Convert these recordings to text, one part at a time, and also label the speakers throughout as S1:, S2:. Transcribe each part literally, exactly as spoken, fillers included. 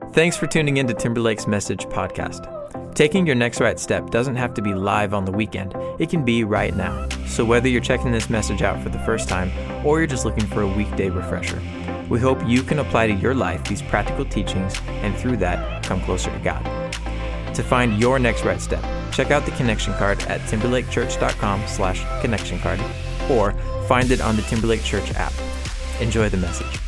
S1: Thanks for tuning in to Timberlake's Message podcast. Taking your next right step doesn't have to be live on the weekend. It can be right now. So whether you're checking this message out for the first time or you're just looking for a weekday refresher, we hope you can apply to your life these practical teachings and through that, come closer to God. To find your next right step, check out the connection card at timberlakechurch.com slash connection card or find it on the Timberlake Church app. Enjoy the message.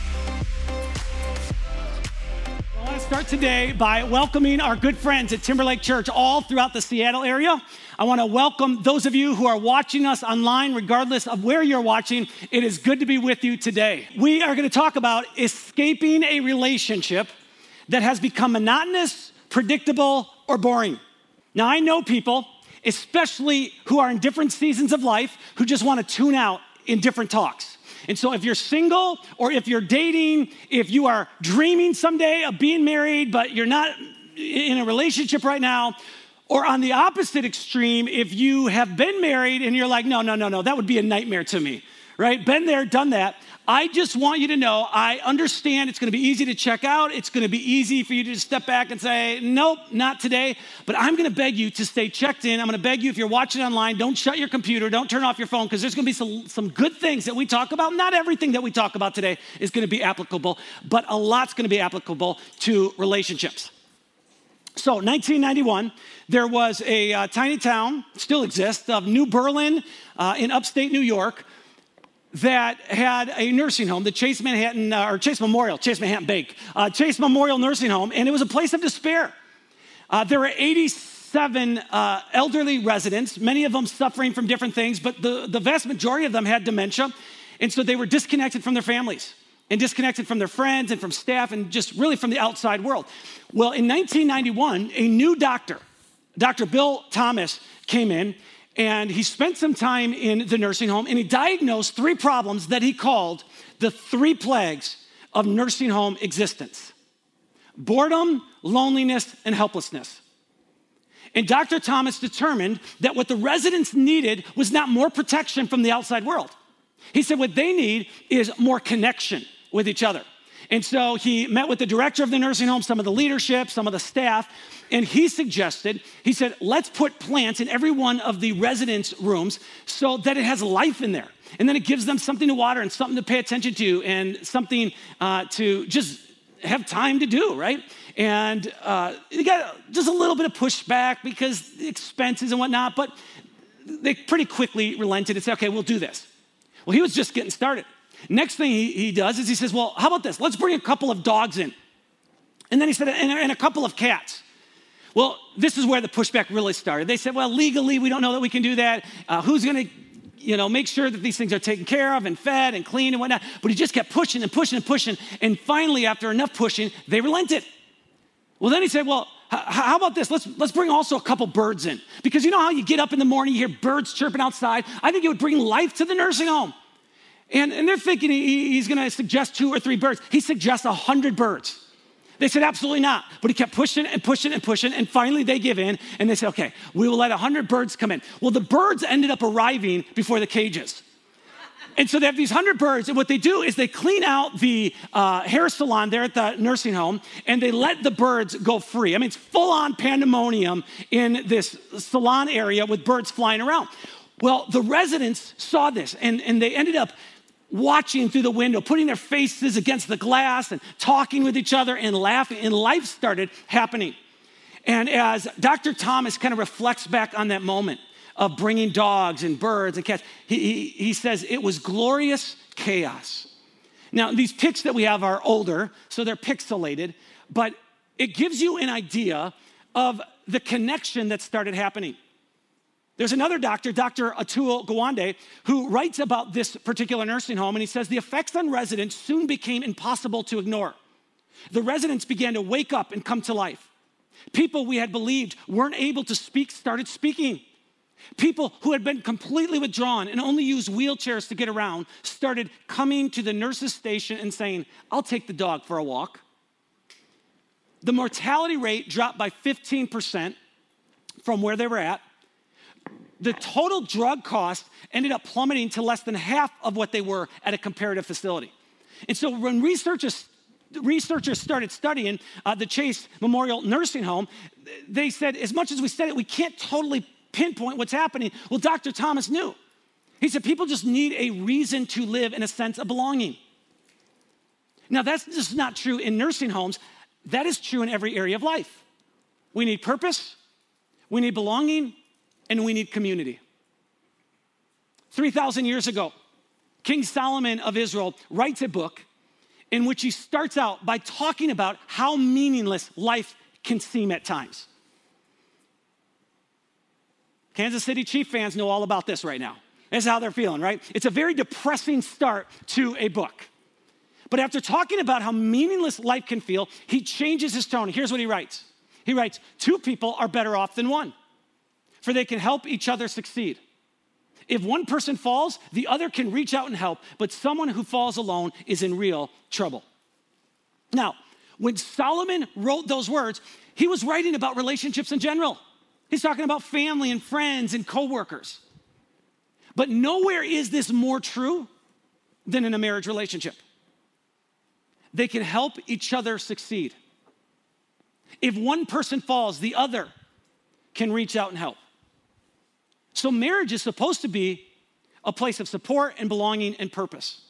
S2: I want to start today by welcoming our good friends at Timberlake Church all throughout the Seattle area. I want to welcome those of you who are watching us online, regardless of where you're watching. It is good to be with you today. We are going to talk about escaping a relationship that has become monotonous, predictable, or boring. Now, I know people, especially who are in different seasons of life, who just want to tune out in different talks. And so if you're single or if you're dating, if you are dreaming someday of being married, but you're not in a relationship right now, or on the opposite extreme, if you have been married and you're like, no, no, no, no, that would be a nightmare to me, right? Been there, done that. I just want you to know, I understand it's going to be easy to check out. It's going to be easy for you to just step back and say, nope, not today. But I'm going to beg you to stay checked in. I'm going to beg you, if you're watching online, don't shut your computer. Don't turn off your phone, because there's going to be some, some good things that we talk about. Not everything that we talk about today is going to be applicable, but a lot's going to be applicable to relationships. So nineteen ninety-one, there was a uh, tiny town, still exists, of New Berlin uh, in upstate New York, that had a nursing home, the Chase Manhattan, uh, or Chase Memorial, Chase Manhattan Bank, uh, Chase Memorial Nursing Home, and it was a place of despair. Uh, there were eighty-seven uh, elderly residents, many of them suffering from different things, but the, the vast majority of them had dementia, and so they were disconnected from their families, and disconnected from their friends, and from staff, and just really from the outside world. Well, in nineteen ninety-one, a new doctor, Doctor Bill Thomas, came in, and he spent some time in the nursing home, and he diagnosed three problems that he called the three plagues of nursing home existence: boredom, loneliness, and helplessness. And Doctor Thomas determined that what the residents needed was not more protection from the outside world. He said what they need is more connection with each other. And so he met with the director of the nursing home, some of the leadership, some of the staff, and he suggested, he said, let's put plants in every one of the residents' rooms so that it has life in there. And then it gives them something to water and something to pay attention to and something uh, to just have time to do, right? And uh, you got just a little bit of pushback because the expenses and whatnot, but they pretty quickly relented and said, okay, we'll do this. Well, he was just getting started. Next thing he, he does is he says, well, how about this? Let's bring a couple of dogs in. And then he said, and, and a couple of cats. Well, this is where the pushback really started. They said, well, legally, we don't know that we can do that. Uh, who's going to, you know, make sure that these things are taken care of and fed and cleaned and whatnot? But he just kept pushing and pushing and pushing. And finally, after enough pushing, they relented. Well, then he said, well, h- how about this? Let's, let's bring also a couple birds in. Because you know how you get up in the morning, you hear birds chirping outside? I think it would bring life to the nursing home. And, and they're thinking he, he's going to suggest two or three birds. He suggests a hundred birds. They said, absolutely not. But he kept pushing and pushing and pushing. And finally they give in and they said, okay, we will let a hundred birds come in. Well, the birds ended up arriving before the cages. And so they have these hundred birds. And what they do is they clean out the uh, hair salon there at the nursing home and they let the birds go free. I mean, it's full on pandemonium in this salon area with birds flying around. Well, the residents saw this and, and they ended up watching through the window, putting their faces against the glass and talking with each other and laughing, and life started happening. And as Doctor Thomas kind of reflects back on that moment of bringing dogs and birds and cats, he, he, he says it was glorious chaos. Now, these pics that we have are older, so they're pixelated, but it gives you an idea of the connection that started happening. There's another doctor, Doctor Atul Gawande, who writes about this particular nursing home, and he says the effects on residents soon became impossible to ignore. The residents began to wake up and come to life. People we had believed weren't able to speak started speaking. People who had been completely withdrawn and only used wheelchairs to get around started coming to the nurse's station and saying, I'll take the dog for a walk. The mortality rate dropped by fifteen percent from where they were at. The total drug cost ended up plummeting to less than half of what they were at a comparative facility. And so when researchers researchers started studying uh, the Chase Memorial Nursing Home, they said, as much as we study it, we can't totally pinpoint what's happening. Well, Doctor Thomas knew. He said people just need a reason to live in a sense of belonging. Now, that's just not true in nursing homes. That is true in every area of life. We need purpose, we need belonging, and we need community. three thousand years ago, King Solomon of Israel writes a book in which he starts out by talking about how meaningless life can seem at times. Kansas City Chiefs fans know all about this right now. That's how they're feeling, right? It's a very depressing start to a book. But after talking about how meaningless life can feel, he changes his tone. Here's what he writes. He writes, two people are better off than one, for they can help each other succeed. If one person falls, the other can reach out and help, but someone who falls alone is in real trouble. Now, when Solomon wrote those words, he was writing about relationships in general. He's talking about family and friends and coworkers. But nowhere is this more true than in a marriage relationship. They can help each other succeed. If one person falls, the other can reach out and help. So marriage is supposed to be a place of support and belonging and purpose.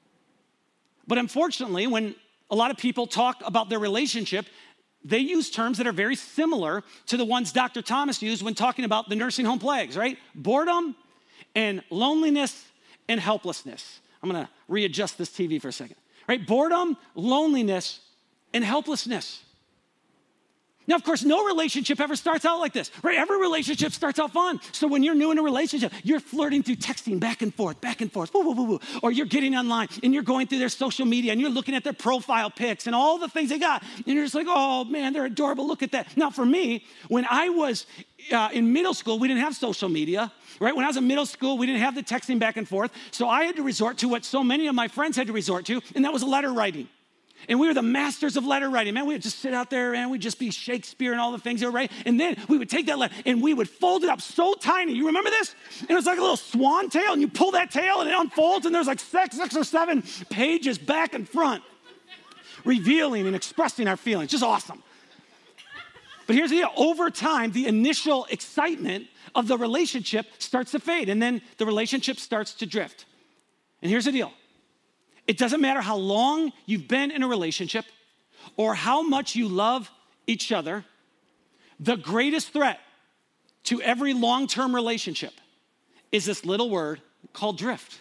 S2: But unfortunately, when a lot of people talk about their relationship, they use terms that are very similar to the ones Doctor Thomas used when talking about the nursing home plagues, right? Boredom and loneliness and helplessness. I'm gonna readjust this T V for a second, right? Boredom, loneliness, and helplessness. Now, of course, no relationship ever starts out like this, right? Every relationship starts out fun. So when you're new in a relationship, you're flirting through texting back and forth, back and forth, woo, woo, woo, woo. Or you're getting online and you're going through their social media and you're looking at their profile pics and all the things they got. And you're just like, oh man, they're adorable, look at that. Now for me, when I was uh, in middle school, we didn't have social media, right? When I was in middle school, we didn't have the texting back and forth. So I had to resort to what so many of my friends had to resort to, and that was letter writing. And we were the masters of letter writing. Man, we would just sit out there and we'd just be Shakespeare and all the things they were writing. And then we would take that letter and we would fold it up so tiny. You remember this? And it was like a little swan tail, and you pull that tail and it unfolds, and there's like six, six or seven pages back and front, revealing and expressing our feelings. Just awesome. But here's the deal. Over time, the initial excitement of the relationship starts to fade, and then the relationship starts to drift. And here's the deal. It doesn't matter how long you've been in a relationship or how much you love each other, the greatest threat to every long-term relationship is this little word called drift.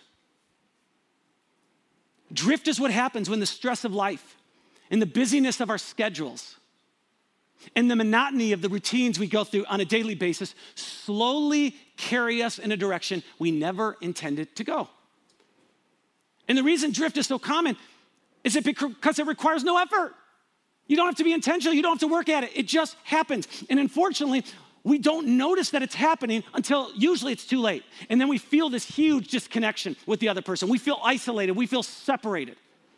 S2: Drift is what happens when the stress of life and the busyness of our schedules and the monotony of the routines we go through on a daily basis slowly carry us in a direction we never intended to go. And the reason drift is so common is it because it requires no effort. You don't have to be intentional. You don't have to work at it. It just happens. And unfortunately, we don't notice that it's happening until usually it's too late. And then we feel this huge disconnection with the other person. We feel isolated. We feel separated.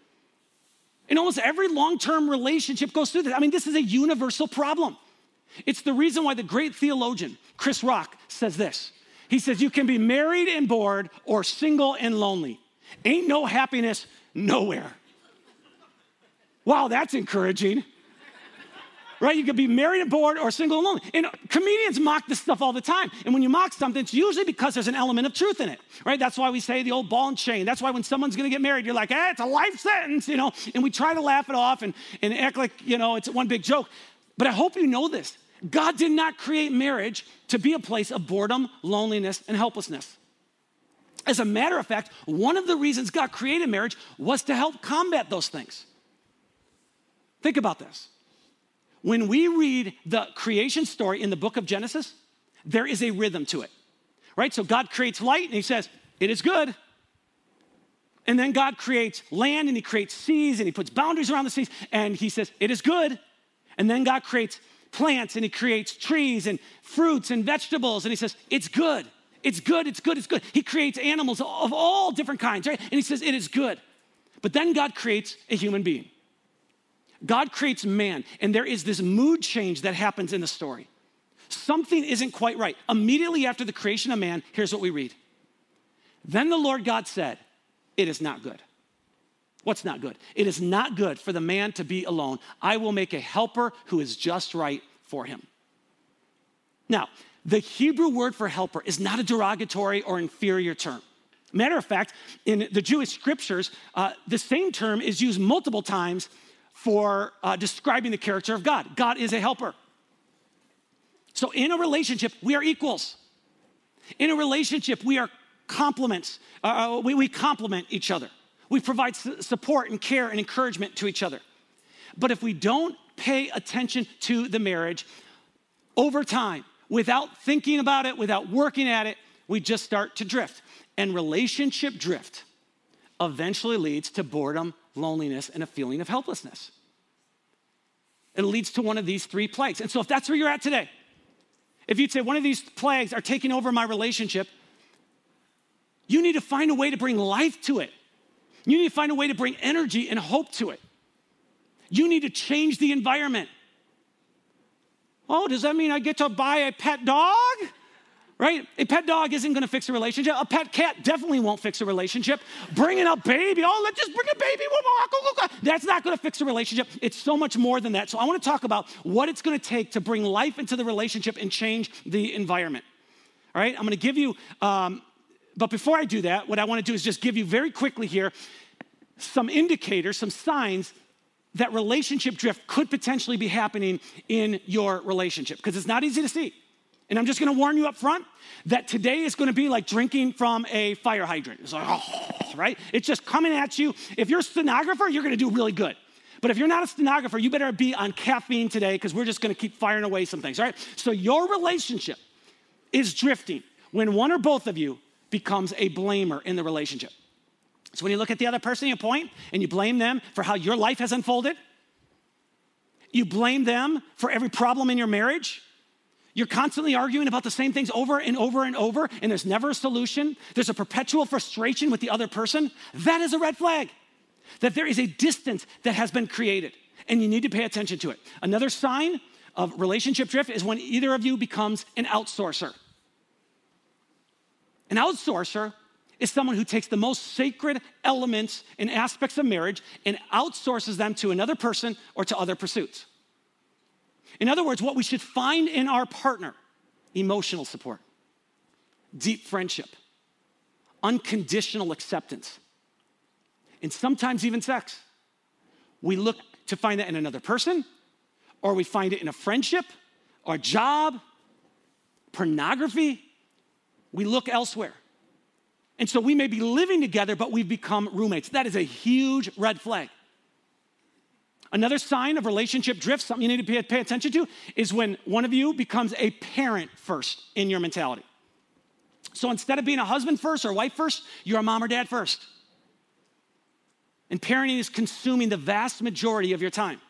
S2: And almost every long-term relationship goes through this. I mean, this is a universal problem. It's the reason why the great theologian, Chris Rock, says this. He says, you can be married and bored or single and lonely. Ain't no happiness nowhere. Wow, that's encouraging. Right? You could be married and bored or single and lonely. And comedians mock this stuff all the time. And when you mock something, it's usually because there's an element of truth in it. Right? That's why we say the old ball and chain. That's why when someone's going to get married, you're like, eh, it's a life sentence, you know. And we try to laugh it off and, and act like, you know, it's one big joke. But I hope you know this. God did not create marriage to be a place of boredom, loneliness, and helplessness. As a matter of fact, one of the reasons God created marriage was to help combat those things. Think about this. When we read the creation story in the book of Genesis, there is a rhythm to it, right? So God creates light and he says, it is good. And then God creates land and he creates seas and he puts boundaries around the seas and he says, it is good. And then God creates plants and he creates trees and fruits and vegetables and he says, it's good. It's good, it's good, it's good. He creates animals of all different kinds, right? And he says, it is good. But then God creates a human being. God creates man, and there is this mood change that happens in the story. Something isn't quite right. Immediately after the creation of man, here's what we read. Then the Lord God said, it is not good. What's not good? It is not good for the man to be alone. I will make a helper who is just right for him. Now, the Hebrew word for helper is not a derogatory or inferior term. Matter of fact, in the Jewish scriptures, uh, the same term is used multiple times for uh, describing the character of God. God is a helper. So in a relationship, we are equals. In a relationship, we are complements. Uh, we, we complement each other. We provide su- support and care and encouragement to each other. But if we don't pay attention to the marriage over time, without thinking about it, without working at it, we just start to drift. And relationship drift eventually leads to boredom, loneliness, and a feeling of helplessness. It leads to one of these three plagues. And so if that's where you're at today, if you'd say one of these plagues are taking over my relationship, you need to find a way to bring life to it. You need to find a way to bring energy and hope to it. You need to change the environment. Oh, does that mean I get to buy a pet dog? Right? A pet dog isn't going to fix a relationship. A pet cat definitely won't fix a relationship. Bringing a baby, oh, let's just bring a baby. That's not going to fix a relationship. It's so much more than that. So I want to talk about what it's going to take to bring life into the relationship and change the environment. All right? I'm going to give you, um, but before I do that, what I want to do is just give you very quickly here some indicators, some signs that relationship drift could potentially be happening in your relationship, because it's not easy to see. And I'm just going to warn you up front that today is going to be like drinking from a fire hydrant. It's like, oh, right? It's just coming at you. If you're a stenographer, you're going to do really good. But if you're not a stenographer, you better be on caffeine today, because we're just going to keep firing away some things, all right? So your relationship is drifting when one or both of you becomes a blamer in the relationship. So when you look at the other person, you point and you blame them for how your life has unfolded. You blame them for every problem in your marriage. You're constantly arguing about the same things over and over and over, and there's never a solution. There's a perpetual frustration with the other person. That is a red flag, that there is a distance that has been created, and you need to pay attention to it. Another sign of relationship drift is when either of you becomes an outsourcer. An outsourcer is someone who takes the most sacred elements and aspects of marriage and outsources them to another person or to other pursuits. In other words, what we should find in our partner: emotional support, deep friendship, unconditional acceptance, and sometimes even sex. We look to find that in another person, or we find it in a friendship, or a job, pornography. We look elsewhere. And so we may be living together, but we've become roommates. That is a huge red flag. Another sign of relationship drift, something you need to pay, pay attention to, is when one of you becomes a parent first in your mentality. So instead of being a husband first or wife first, you're a mom or dad first. And parenting is consuming the vast majority of your time.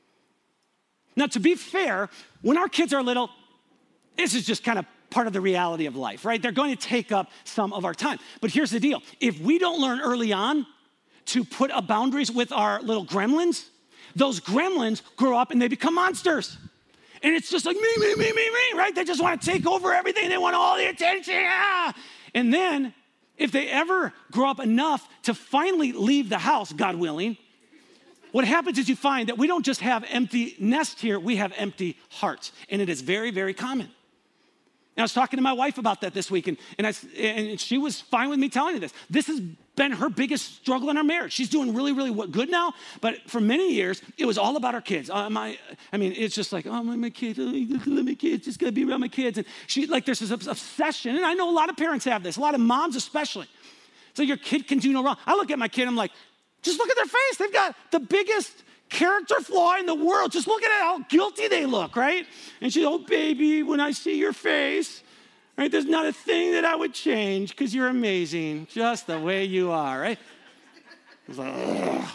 S2: Now, to be fair, when our kids are little, this is just kind of part of the reality of life, right? They're going to take up some of our time. But here's the deal. If we don't learn early on to put up boundaries with our little gremlins, those gremlins grow up and they become monsters. And it's just like me, me, me, me, me, right? They just want to take over everything. They want all the attention. Ah! And then if they ever grow up enough to finally leave the house, God willing, what happens is you find that we don't just have empty nests here, we have empty hearts. And it is very, very common. And I was talking to my wife about that this week, and, and, I, and she was fine with me telling her this. This has been her biggest struggle in our marriage. She's doing really, really good now, but for many years, it was all about our kids. Uh, my, I mean, it's just like, oh, my, my kids, oh, I love my kids, just gotta be around my kids. And she, like, there's this obsession, and I know a lot of parents have this, a lot of moms especially. So your kid can do no wrong. I look at my kid, I'm like, just look at their face. They've got the biggest character flaw in the world. Just look at how guilty they look, right? And she's, oh, baby, when I see your face, right, there's not a thing that I would change because you're amazing, just the way you are, right? I was like, ugh.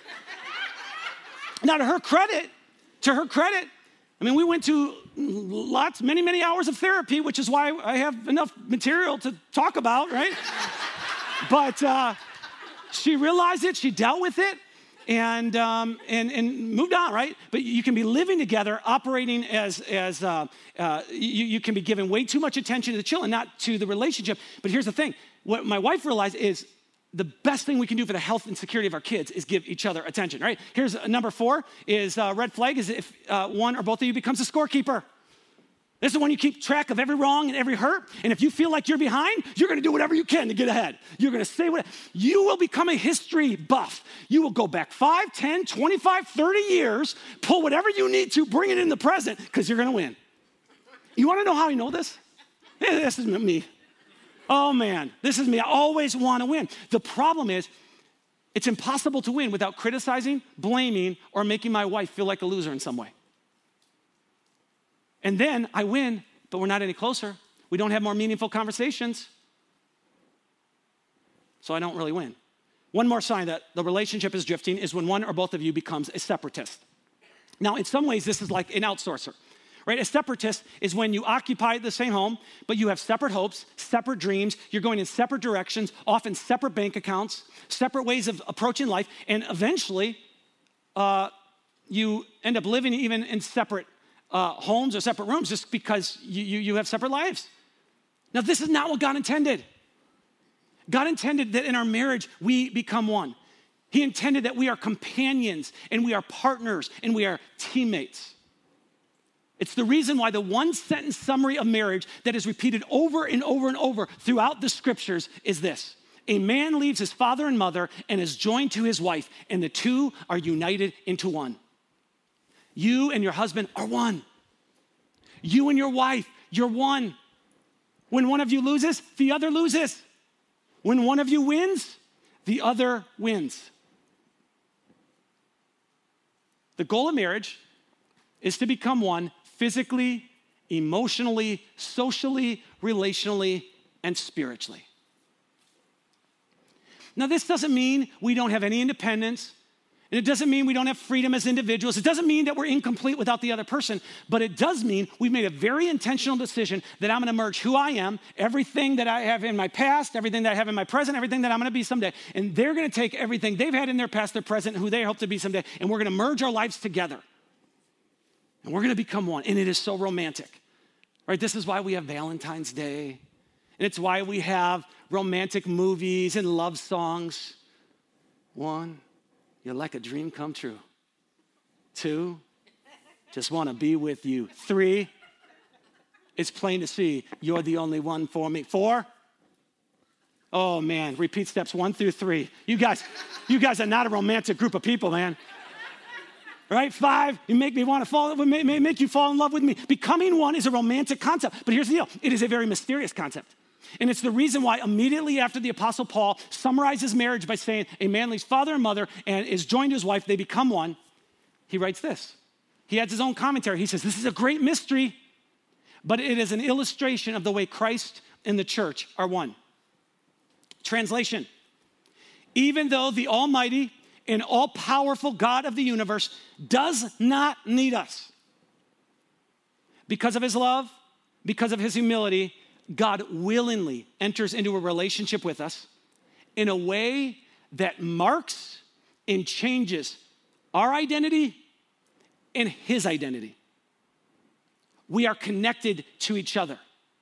S2: Now, to her credit, to her credit, I mean, we went to lots, many, many hours of therapy, which is why I have enough material to talk about, right? But uh, she realized it, she dealt with it, and um, and and moved on, right? But you can be living together, operating as as uh, uh, you, you can be giving way too much attention to the children, not to the relationship. But here's the thing: what my wife realized is the best thing we can do for the health and security of our kids is give each other attention, right? Here's uh, number four is uh, red flag is if uh, one or both of you becomes a scorekeeper. This is when you keep track of every wrong and every hurt. And if you feel like you're behind, you're going to do whatever you can to get ahead. You're going to say what you will become a history buff. You will go back five, ten, twenty-five, thirty years, pull whatever you need to, bring it in the present because you're going to win. You want to know how I know this? Yeah, this is me. Oh man, this is me. I always want to win. The problem is it's impossible to win without criticizing, blaming, or making my wife feel like a loser in some way. And then I win, but we're not any closer. We don't have more meaningful conversations. So I don't really win. One more sign that the relationship is drifting is when one or both of you becomes a separatist. Now, in some ways, this is like an outsourcer, right? A separatist is when you occupy the same home, but you have separate hopes, separate dreams. You're going in separate directions, often separate bank accounts, separate ways of approaching life, and eventually uh, you end up living even in separate Uh, homes or separate rooms just because you, you, you have separate lives. Now, this is not what God intended. God intended that in our marriage, we become one. He intended that we are companions and we are partners and we are teammates. It's the reason why the one sentence summary of marriage that is repeated over and over and over throughout the scriptures is this: a man leaves his father and mother and is joined to his wife, and the two are united into one. You and your husband are one. You and your wife, you're one. When one of you loses, the other loses. When one of you wins, the other wins. The goal of marriage is to become one physically, emotionally, socially, relationally, and spiritually. Now, this doesn't mean we don't have any independence. And it doesn't mean we don't have freedom as individuals. It doesn't mean that we're incomplete without the other person, but it does mean we've made a very intentional decision that I'm gonna merge who I am, everything that I have in my past, everything that I have in my present, everything that I'm gonna be someday. And they're gonna take everything they've had in their past, their present, who they hope to be someday, and we're gonna merge our lives together. And we're gonna become one, and it is so romantic, right? This is why we have Valentine's Day, and it's why we have romantic movies and love songs. One, you're like a dream come true. Two, just want to be with you. Three, it's plain to see you're the only one for me. Four, oh man, repeat steps one through three. You guys, you guys are not a romantic group of people, man. Right? Five, you make me want to fall, make you fall in love with me. Becoming one is a romantic concept, but here's the deal. It is a very mysterious concept. And it's the reason why immediately after the Apostle Paul summarizes marriage by saying a man leaves father and mother and is joined to his wife, they become one, he writes this. He adds his own commentary. He says, this is a great mystery, but it is an illustration of the way Christ and the church are one. Translation: even though the almighty and all-powerful God of the universe does not need us, because of his love, because of his humility, God willingly enters into a relationship with us in a way that marks and changes our identity and his identity. We are connected to each other.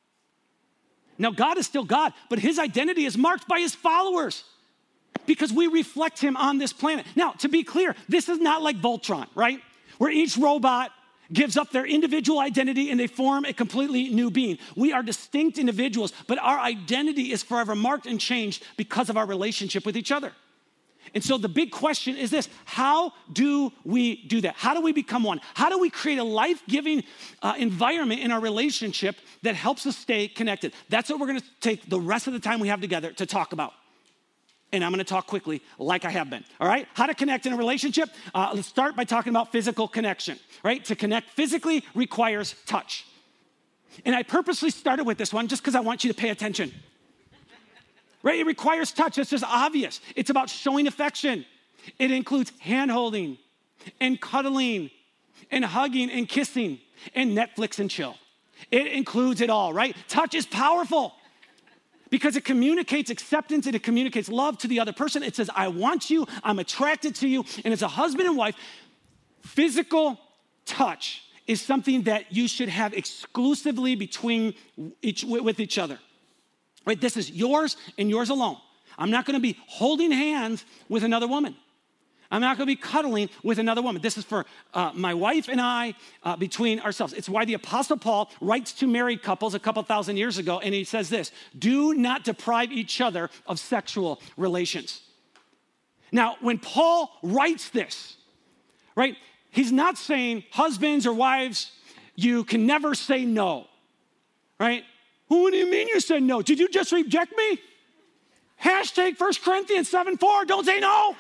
S2: Now, God is still God, but his identity is marked by his followers because we reflect him on this planet. Now, to be clear, this is not like Voltron, right? Where each robot gives up their individual identity and they form a completely new being. We are distinct individuals, but our identity is forever marked and changed because of our relationship with each other. And so the big question is this: how do we do that? How do we become one? How do we create a life-giving uh, environment in our relationship that helps us stay connected? That's what we're gonna take the rest of the time we have together to talk about. And I'm gonna talk quickly like I have been, all right? How to connect in a relationship? Uh, let's start by talking about physical connection, right? To connect physically requires touch. And I purposely started with this one just because I want you to pay attention, right? It requires touch, it's just obvious. It's about showing affection. It includes hand-holding and cuddling and hugging and kissing and Netflix and chill. It includes it all, right? Touch is powerful, because it communicates acceptance and it communicates love to the other person. It says, I want you, I'm attracted to you. And as a husband and wife, physical touch is something that you should have exclusively between each, with each other. Right? This is yours and yours alone. I'm not gonna be holding hands with another woman. I'm not gonna be cuddling with another woman. This is for uh, my wife and I, uh, between ourselves. It's why the Apostle Paul writes to married couples a couple thousand years ago, and he says this, do not deprive each other of sexual relations. Now, when Paul writes this, right, he's not saying, husbands or wives, you can never say no, right? Well, what do you mean you said no? Did you just reject me? Hashtag First Corinthians seven four, don't say no.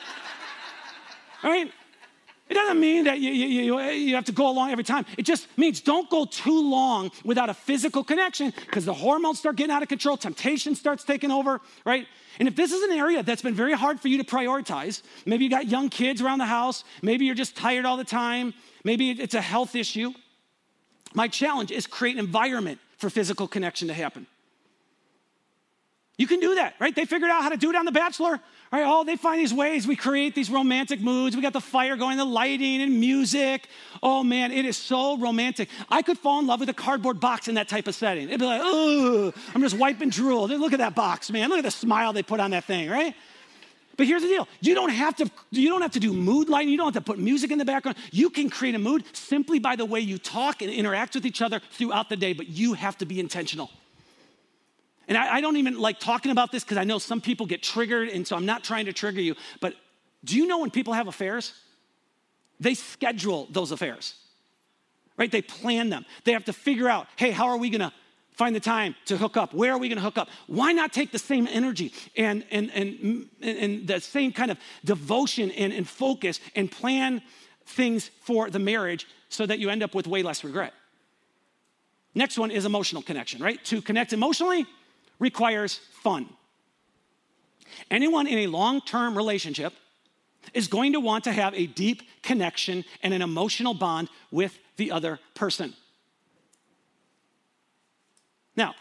S2: Right? It doesn't mean that you, you, you have to go along every time. It just means don't go too long without a physical connection because the hormones start getting out of control, temptation starts taking over, right? And if this is an area that's been very hard for you to prioritize, maybe you got young kids around the house, maybe you're just tired all the time, maybe it's a health issue, my challenge is create an environment for physical connection to happen. You can do that, right? They figured out how to do it on The Bachelor, right? Oh, they find these ways. We create these romantic moods. We got the fire going, the lighting and music. Oh man, it is so romantic. I could fall in love with a cardboard box in that type of setting. It'd be like, oh, I'm just wiping drool. Look at that box, man. Look at the smile they put on that thing, right? But here's the deal. You don't have to, you don't have to do mood lighting. You don't have to put music in the background. You can create a mood simply by the way you talk and interact with each other throughout the day, but you have to be intentional. And I, I don't even like talking about this because I know some people get triggered, and so I'm not trying to trigger you. But do you know when people have affairs? They schedule those affairs, right? They plan them. They have to figure out, hey, how are we gonna find the time to hook up? Where are we gonna hook up? Why not take the same energy and, and, and, and the same kind of devotion and, and focus and plan things for the marriage so that you end up with way less regret? Next one is emotional connection, right? To connect emotionally requires fun. Anyone in a long-term relationship is going to want to have a deep connection and an emotional bond with the other person. Now,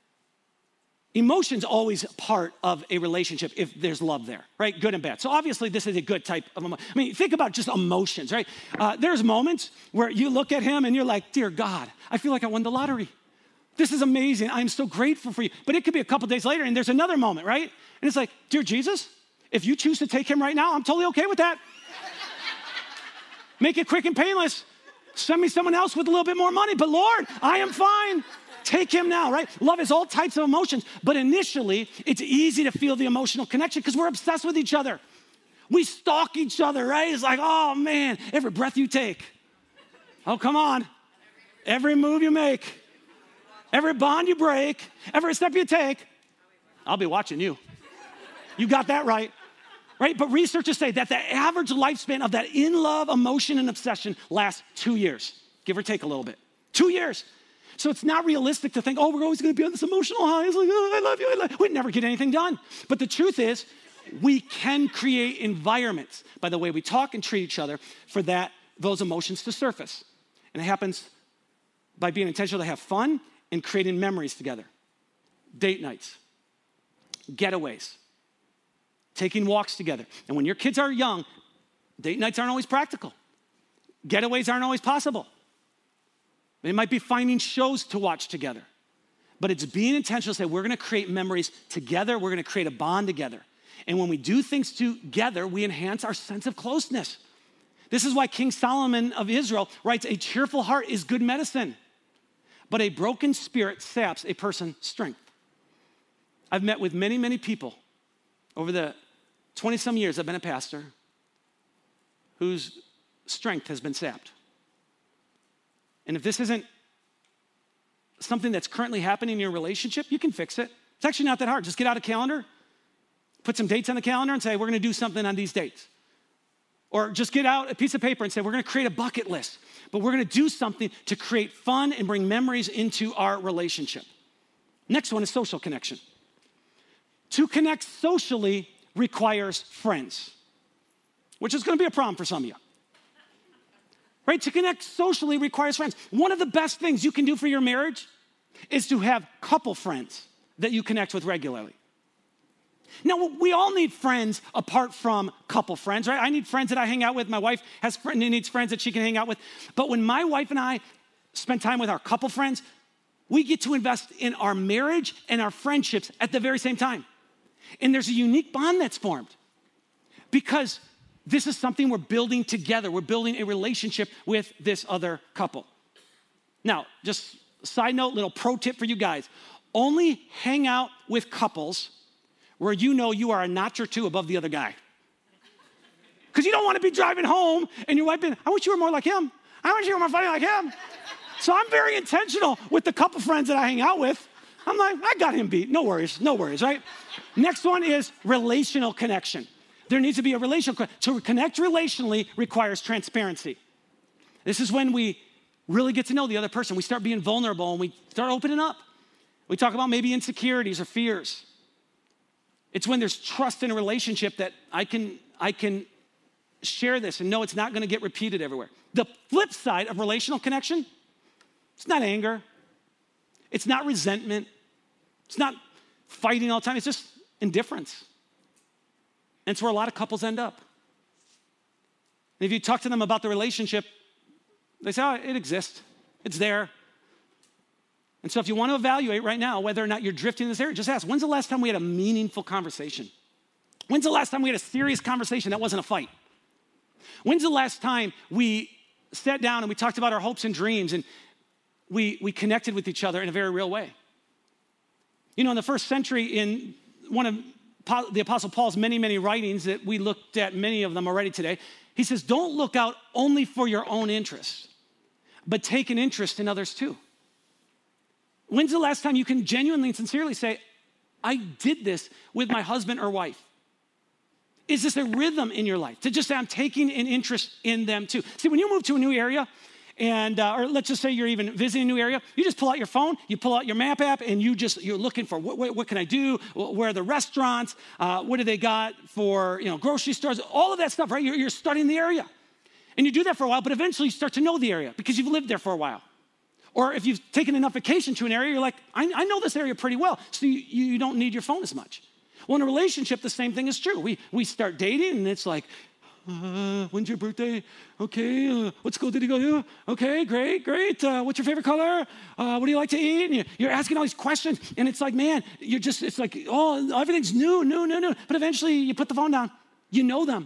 S2: emotion's always part of a relationship if there's love there, right? Good and bad. So obviously this is a good type of emotion. I mean, think about just emotions, right? Uh, there's moments where you look at him and you're like, dear God, I feel like I won the lottery. This is amazing. I'm so grateful for you. But it could be a couple days later and there's another moment, right? And it's like, dear Jesus, if you choose to take him right now, I'm totally okay with that. Make it quick and painless. Send me someone else with a little bit more money. But Lord, I am fine. Take him now, right? Love is all types of emotions. But initially, it's easy to feel the emotional connection because we're obsessed with each other. We stalk each other, right? It's like, oh man, every breath you take. Oh, come on. Every move you make. Every bond you break, every step you take, I'll be watching you. You got that right, right? But researchers say that the average lifespan of that in-love emotion and obsession lasts two years, give or take a little bit. Two years. So it's not realistic to think, oh, we're always gonna be on this emotional high. It's like, oh, I love you, I love you. We'd never get anything done. But the truth is, we can create environments by the way we talk and treat each other for that, those emotions to surface. And it happens by being intentional to have fun and creating memories together. Date nights, getaways, taking walks together. And when your kids are young, date nights aren't always practical. Getaways aren't always possible. It might be finding shows to watch together. But it's being intentional to say, we're gonna create memories together, we're gonna create a bond together. And when we do things together, we enhance our sense of closeness. This is why King Solomon of Israel writes, a cheerful heart is good medicine, but a broken spirit saps a person's strength. I've met with many, many people over the twenty-some years I've been a pastor whose strength has been sapped. And if this isn't something that's currently happening in your relationship, you can fix it. It's actually not that hard. Just get out a calendar, put some dates on the calendar and say, we're gonna do something on these dates. Or just get out a piece of paper and say, we're gonna create a bucket list, but we're gonna do something to create fun and bring memories into our relationship. Next one is social connection. To connect socially requires friends, which is gonna be a problem for some of you. Right, to connect socially requires friends. One of the best things you can do for your marriage is to have couple friends that you connect with regularly. Now, we all need friends apart from couple friends, right? I need friends that I hang out with. My wife has friends, needs friends that she can hang out with. But when my wife and I spend time with our couple friends, we get to invest in our marriage and our friendships at the very same time. And there's a unique bond that's formed because this is something we're building together. We're building a relationship with this other couple. Now, just a side note, little pro tip for you guys. Only hang out with couples where you know you are a notch or two above the other guy. Because you don't want to be driving home and your wife being, I wish you were more like him. I wish you were more funny like him. So I'm very intentional with the couple friends that I hang out with. I'm like, I got him beat. No worries, no worries, right? Next one is relational connection. There needs to be a relational, to connect relationally requires transparency. This is when we really get to know the other person. We start being vulnerable and we start opening up. We talk about maybe insecurities or fears. It's when there's trust in a relationship that I can, I can share this and know it's not gonna get repeated everywhere. The flip side of relational connection, it's not anger. It's not resentment. It's not fighting all the time. It's just indifference. And it's where a lot of couples end up. And if you talk to them about the relationship, they say, oh, it exists. It's there. And so if you want to evaluate right now whether or not you're drifting in this area, just ask, when's the last time we had a meaningful conversation? When's the last time we had a serious conversation that wasn't a fight? When's the last time we sat down and we talked about our hopes and dreams and we, we connected with each other in a very real way? You know, in the first century, in one of the Apostle Paul's many, many writings that we looked at many of them already today, he says, don't look out only for your own interests, but take an interest in others too. When's the last time you can genuinely and sincerely say, I did this with my husband or wife? Is this a rhythm in your life? To just say, I'm taking an interest in them too. See, when you move to a new area, and uh, or let's just say you're even visiting a new area, you just pull out your phone, you pull out your map app, and you just, you're looking for what, what, what can I do? Where are the restaurants? Uh, what do they got for, you know, grocery stores? All of that stuff, right? You're, you're studying the area. And you do that for a while, but eventually you start to know the area because you've lived there for a while. Or if you've taken enough vacation to an area, you're like, I, I know this area pretty well, so you, you don't need your phone as much. Well, in a relationship, the same thing is true. We, we start dating, and it's like, Uh, when's your birthday? Okay, uh, what school did you go to? Okay, great, great. Uh, what's your favorite color? Uh, what do you like to eat? And you're asking all these questions, and it's like, man, you're just, it's like, oh, everything's new, new, new, new. But eventually you put the phone down, you know them.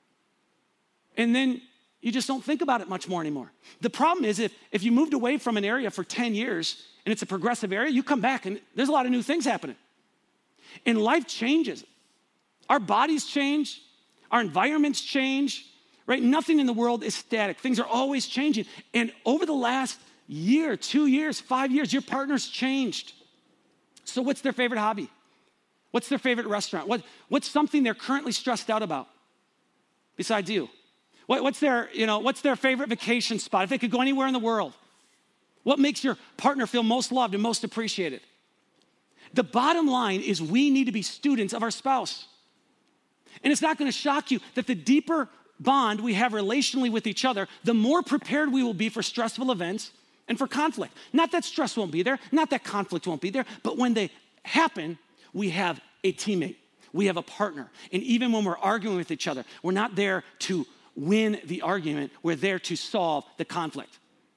S2: And then you just don't think about it much more anymore. The problem is if, if you moved away from an area for ten years, and it's a progressive area, you come back, and there's a lot of new things happening. And life changes. Our bodies change. Our environments change, right? Nothing in the world is static. Things are always changing. And over the last year, two years, five years, your partner's changed. So what's their favorite hobby? What's their favorite restaurant? What, what's something they're currently stressed out about besides you? What, what's their, you know, what's their favorite vacation spot? If they could go anywhere in the world, what makes your partner feel most loved and most appreciated? The bottom line is we need to be students of our spouse. And it's not gonna shock you that the deeper bond we have relationally with each other, the more prepared we will be for stressful events and for conflict. Not that stress won't be there, not that conflict won't be there, but when they happen, we have a teammate, we have a partner. And even when we're arguing with each other, we're not there to win the argument, we're there to solve the conflict.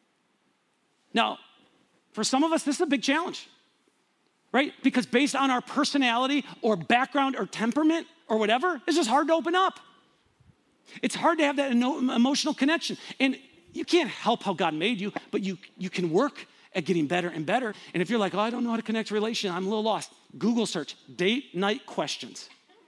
S2: Now, for some of us, this is a big challenge, right? Because based on our personality or background or temperament, or whatever, it's just hard to open up. It's hard to have that emotional connection. And you can't help how God made you, but you, you can work at getting better and better. And if you're like, oh, I don't know how to connect a relation, I'm a little lost, Google search, date night questions.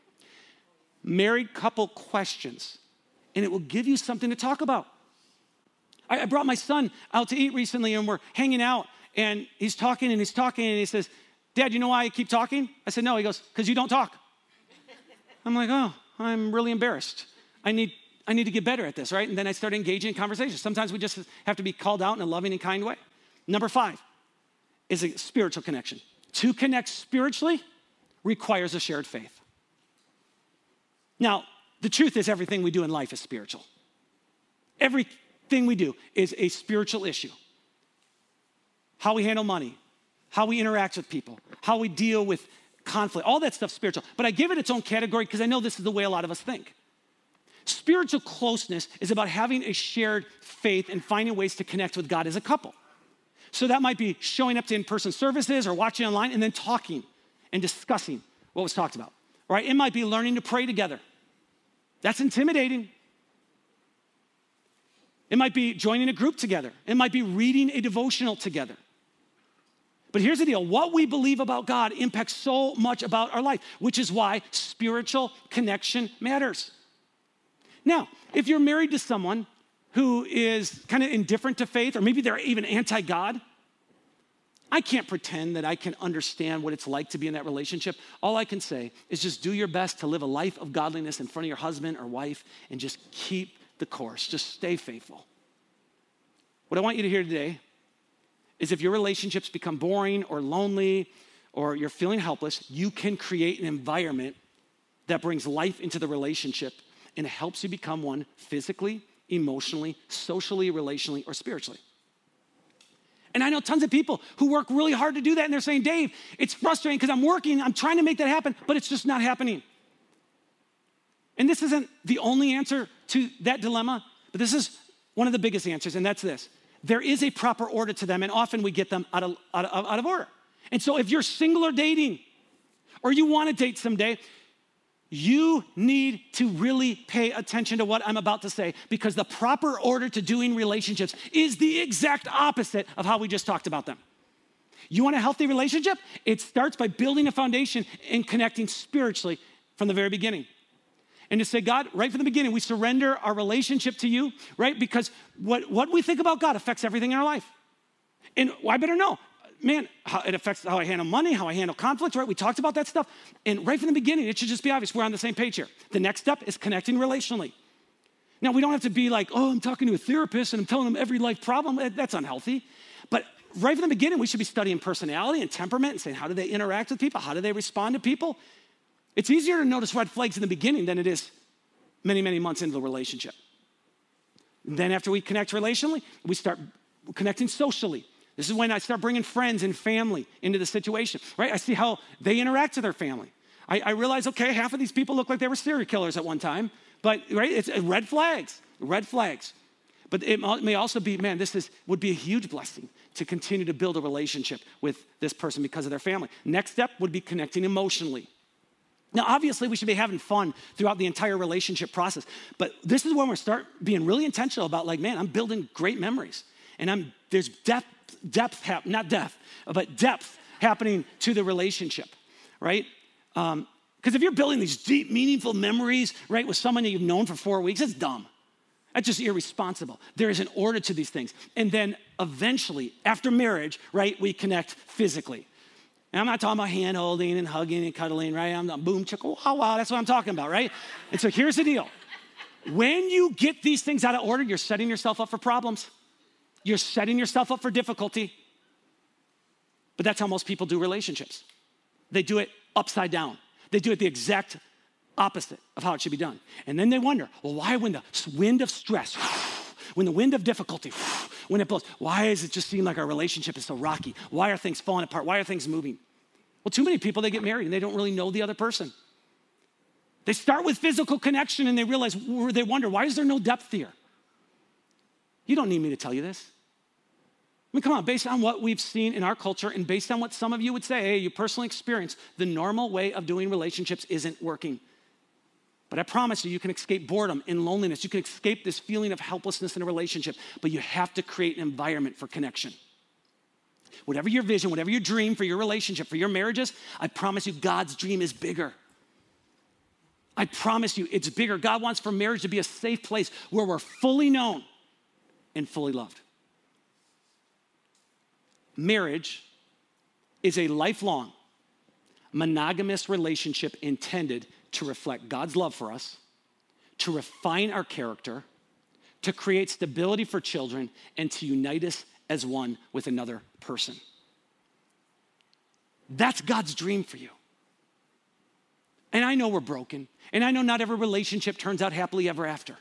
S2: Married couple questions. And it will give you something to talk about. I, I brought my son out to eat recently, and we're hanging out, and he's talking and he's talking, and he says, Dad, you know why I keep talking? I said, no. He goes, because you don't talk. I'm like, oh, I'm really embarrassed. I need, I need to get better at this, right? And then I start engaging in conversations. Sometimes we just have to be called out in a loving and kind way. Number five is a spiritual connection. To connect spiritually requires a shared faith. Now, the truth is everything we do in life is spiritual. Everything we do is a spiritual issue. How we handle money, how we interact with people, how we deal with conflict, all that stuff's spiritual. But I give it its own category because I know this is the way a lot of us think. Spiritual closeness is about having a shared faith and finding ways to connect with God as a couple. So that might be showing up to in-person services or watching online and then talking and discussing what was talked about. right? It might be learning to pray together. That's intimidating. It might be joining a group together. It might be reading a devotional together. But here's the deal. What we believe about God impacts so much about our life, which is why spiritual connection matters. Now, if you're married to someone who is kind of indifferent to faith, or maybe they're even anti-God, I can't pretend that I can understand what it's like to be in that relationship. All I can say is just do your best to live a life of godliness in front of your husband or wife and just keep the course. Just stay faithful. What I want you to hear today is if your relationships become boring or lonely or you're feeling helpless, you can create an environment that brings life into the relationship and helps you become one physically, emotionally, socially, relationally, or spiritually. And I know tons of people who work really hard to do that, and they're saying, Dave, it's frustrating because I'm working, I'm trying to make that happen, but it's just not happening. And this isn't the only answer to that dilemma, but this is one of the biggest answers, and that's this. There is a proper order to them, and often we get them out of, out of, out of order. And so if you're single or dating, or you want to date someday, you need to really pay attention to what I'm about to say, because the proper order to doing relationships is the exact opposite of how we just talked about them. You want a healthy relationship? It starts by building a foundation and connecting spiritually from the very beginning. And to say, God, right from the beginning, we surrender our relationship to you, right? Because what, what we think about God affects everything in our life. And I better know, man, how it affects how I handle money, how I handle conflicts, right? We talked about that stuff. And right from the beginning, it should just be obvious we're on the same page here. The next step is connecting relationally. Now, we don't have to be like, oh, I'm talking to a therapist and I'm telling them every life problem. That's unhealthy. But right from the beginning, we should be studying personality and temperament and saying, how do they interact with people? How do they respond to people? It's easier to notice red flags in the beginning than it is many, many months into the relationship. And then after we connect relationally, we start connecting socially. This is when I start bringing friends and family into the situation, right? I see how they interact with their family. I, I realize, okay, half of these people look like they were serial killers at one time, but right, it's red flags, red flags. But it may also be, man, this is would be a huge blessing to continue to build a relationship with this person because of their family. Next step would be connecting emotionally. Now, obviously, we should be having fun throughout the entire relationship process, but this is when we start being really intentional about, like, man, I'm building great memories, and I'm there's depth, depth, hap- not depth, but depth happening to the relationship, right? Because um, if you're building these deep, meaningful memories, right, with someone that you've known for four weeks, it's dumb. That's just irresponsible. There is an order to these things, and then eventually, after marriage, right, we connect physically. And I'm not talking about hand holding and hugging and cuddling, right? I'm not boom, chicka, wow, wow. That's what I'm talking about, right? And so here's the deal. When you get these things out of order, you're setting yourself up for problems. You're setting yourself up for difficulty. But that's how most people do relationships. They do it upside down. They do it the exact opposite of how it should be done. And then they wonder, well, why when the wind of stress, when the wind of difficulty, when it blows, why does it just seem like our relationship is so rocky? Why are things falling apart? Why are things moving? Well, too many people, they get married and they don't really know the other person. They start with physical connection and they realize, they wonder, why is there no depth here? You don't need me to tell you this. I mean, come on, based on what we've seen in our culture and based on what some of you would say, hey, you personally experience, the normal way of doing relationships isn't working. But I promise you, you can escape boredom and loneliness. You can escape this feeling of helplessness in a relationship, but you have to create an environment for connection. Whatever your vision, whatever your dream for your relationship, for your marriages, I promise you God's dream is bigger. I promise you it's bigger. God wants for marriage to be a safe place where we're fully known and fully loved. Marriage is a lifelong, monogamous relationship intended to reflect God's love for us, to refine our character, to create stability for children, and to unite us as one with another person. That's God's dream for you. And I know we're broken, and I know not every relationship turns out happily ever after.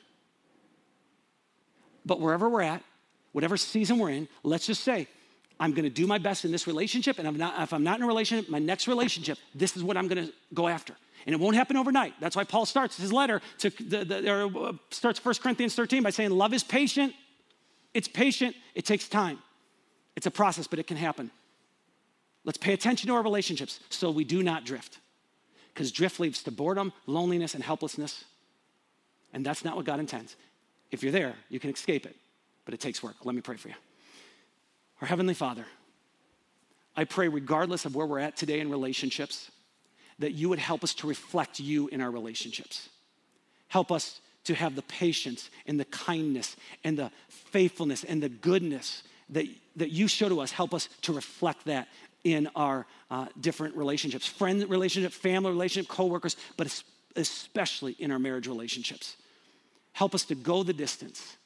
S2: But wherever we're at, whatever season we're in, let's just say, I'm gonna do my best in this relationship, and I'm not, if I'm not in a relationship, my next relationship, this is what I'm gonna go after. And it won't happen overnight. That's why Paul starts his letter to the, the or starts First Corinthians thirteen by saying, love is patient. It's patient. It takes time. It's a process, but it can happen. Let's pay attention to our relationships so we do not drift. Because drift leads to boredom, loneliness, and helplessness. And that's not what God intends. If you're there, you can escape it, but it takes work. Let me pray for you. Our Heavenly Father, I pray regardless of where we're at today in relationships, that you would help us to reflect you in our relationships. Help us to have the patience and the kindness and the faithfulness and the goodness that, that you show to us. Help us to reflect that in our uh, different relationships, friend relationship, family relationship, coworkers, but especially in our marriage relationships. Help us to go the distance.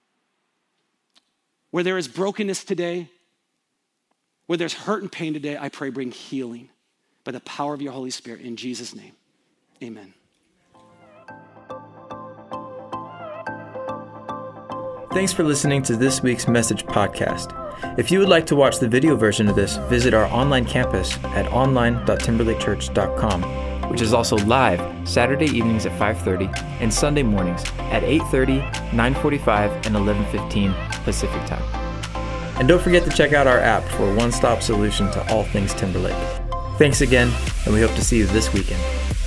S2: Where there is brokenness today, where there's hurt and pain today, I pray bring healing by the power of your Holy Spirit. In Jesus' name, amen.
S1: Thanks for listening to this week's Message podcast. If you would like to watch the video version of this, visit our online campus at online dot timberlake church dot com, which is also live Saturday evenings at five thirty and Sunday mornings at eight thirty, nine forty-five, and eleven fifteen Pacific time. And don't forget to check out our app for a one-stop solution to all things Timberlake. Thanks again, and we hope to see you this weekend.